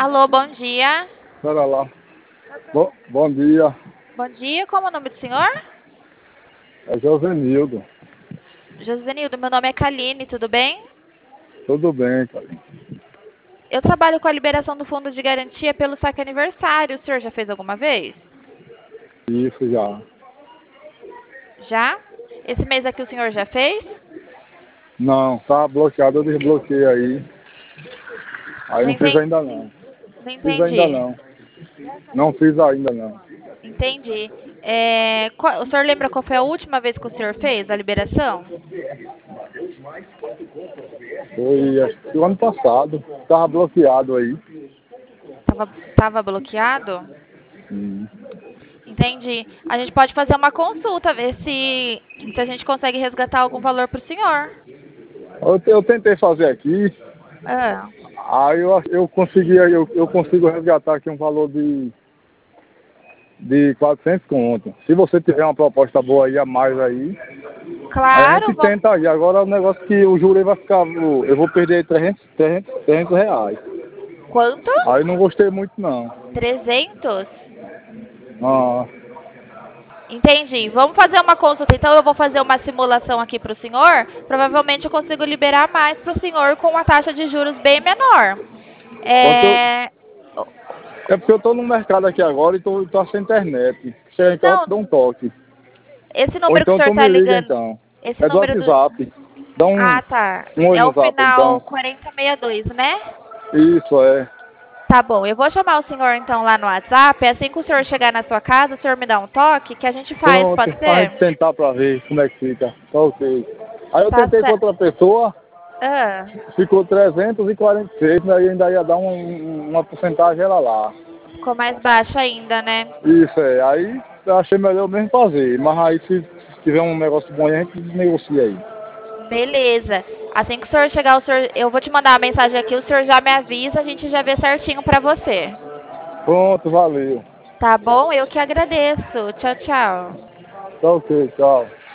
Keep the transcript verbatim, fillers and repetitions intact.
Alô, bom dia. Pera lá. Bom, bom dia. Bom dia, como é o nome do senhor? É Josenildo. Josenildo, meu nome é Kaline, tudo bem? Tudo bem, cara. Eu trabalho com a liberação do fundo de garantia pelo saque aniversário. O senhor já fez alguma vez? Isso já. Já? Esse mês aqui o senhor já fez? Não, tá bloqueado, eu desbloqueei aí. Aí Não não fiz entendi. ainda não. Não Fiz ainda entendi. não. Não fiz ainda não. Entendi. É, qual- o senhor lembra qual foi a última vez que o senhor fez a liberação? Foi acho que o ano passado. Tava bloqueado aí. Tava, tava bloqueado? Hum. Entendi. A gente pode fazer uma consulta, ver se, se a gente consegue resgatar algum valor para o senhor. Eu, eu tentei fazer aqui. Ah, Aí eu, eu consegui, eu, eu consigo resgatar aqui um valor de, de quatrocentos conto. Se você tiver uma proposta boa aí a mais aí, aí a claro, gente vamos. tenta aí. Agora o negócio que o juro aí vai ficar. Eu vou perder trezentos, trezentos, trezentos reais. Quanto? Aí não gostei muito não. trezentos? Ah, Entendi. Vamos fazer uma consulta. Então eu vou fazer uma simulação aqui para o senhor. Provavelmente eu consigo liberar mais para o senhor com uma taxa de juros bem menor. porque eu, É... é porque eu tô no mercado aqui agora e tô, tô sem internet. Chega em casa, eu te Não, dou um toque. esse Ou número que o então senhor tu está me liga ligando, então. esse É do número do... WhatsApp. Dá um, Ah, tá. um oi É no o zap final então. quarenta e sessenta e dois, né? Isso é. Tá bom, eu vou chamar o senhor então lá no WhatsApp. Assim que o senhor chegar na sua casa, o senhor me dá um toque que a gente faz, Pronto, pode pra ser? gente tentar pra ver como é que fica. Tá ok. Aí eu Tá tentei com certo. outra pessoa, Ah, ficou trezentos e quarenta e seis, aí ainda ia dar um, uma porcentagem ela lá. ficou mais baixo ainda, né? Isso é, aí eu achei melhor eu mesmo fazer, mas aí se, se tiver um negócio bom aí a gente negocia aí. Beleza. Assim que o senhor chegar, o senhor, eu vou te mandar uma mensagem aqui, o senhor já me avisa, a gente já vê certinho pra você. Pronto, valeu. Tá bom? Eu que agradeço. Tchau, tchau. Tá ok, tchau.